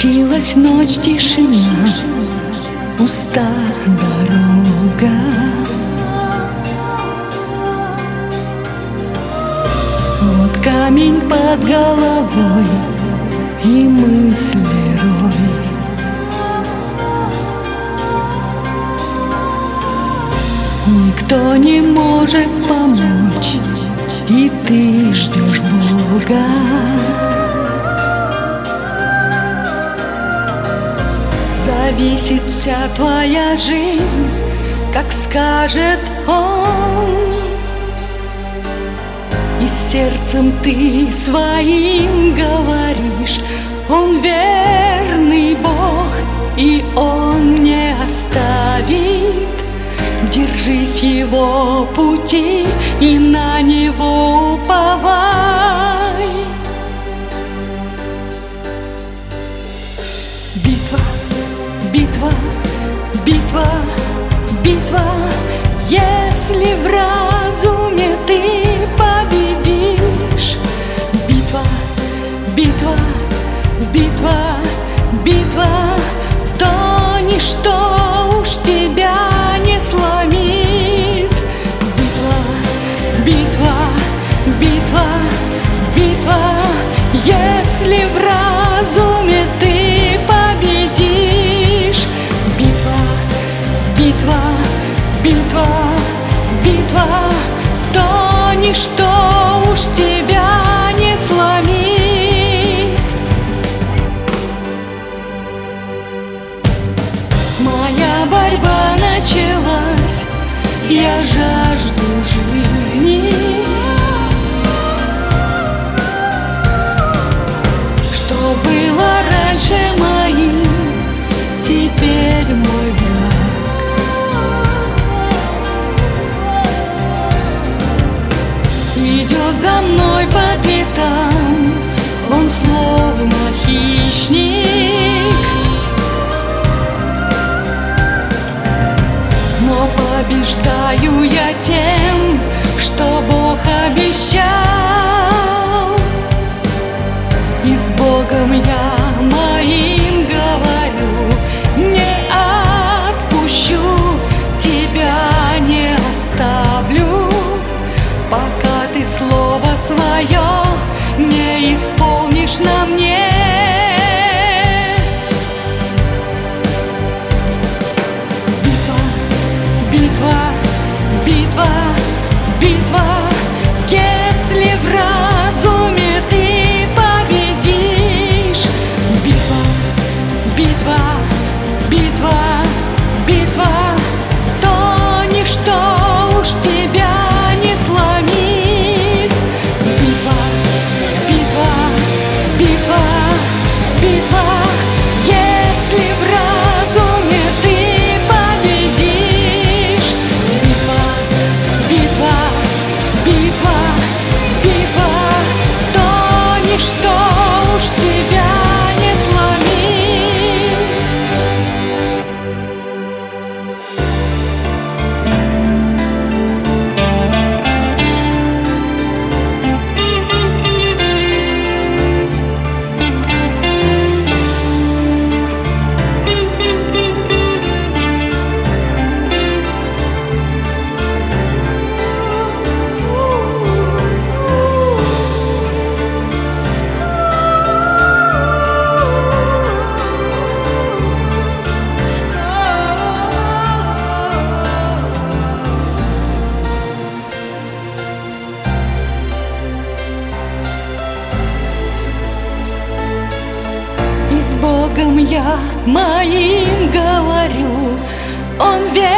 Спустилась ночь, тишина, в устах дорога. Вот камень под головой и мысли рой. Никто не может помочь, и ты ждешь Бога. Зависит вся твоя жизнь, как скажет Он. И сердцем ты своим говоришь: Он верный Бог, и Он не оставит. Держись Его пути и на Него уповай. Битва, битва, битва, битва. Если в разуме ты победишь. Битва, битва, битва, битва. То ничто уж тебя не сломит. Битва, битва, битва, битва. Если в разуме ты победишь. Битва, битва, битва, битва. То ничто уж тебя не сломит. Моя борьба началась, я жажду жизни. Что было раньше моим, теперь мой враг. Идет за мной по пятам, он словно хищник. Но побеждаю я тем, что Бог обещал. И с Богом я моим говорю: не отпущу, тебя не оставлю, пока ты слово свое не исполнишь на мне. Битва, битва, если в разуме ты победишь. Битва, битва, битва, битва. То ничто уж тебя не сломит. Битва, битва, битва, битва. Если в разуме ты победишь. Битва, битва, битва. То ничто уж тебя не сломит. С Богом я моим говорю: Он верный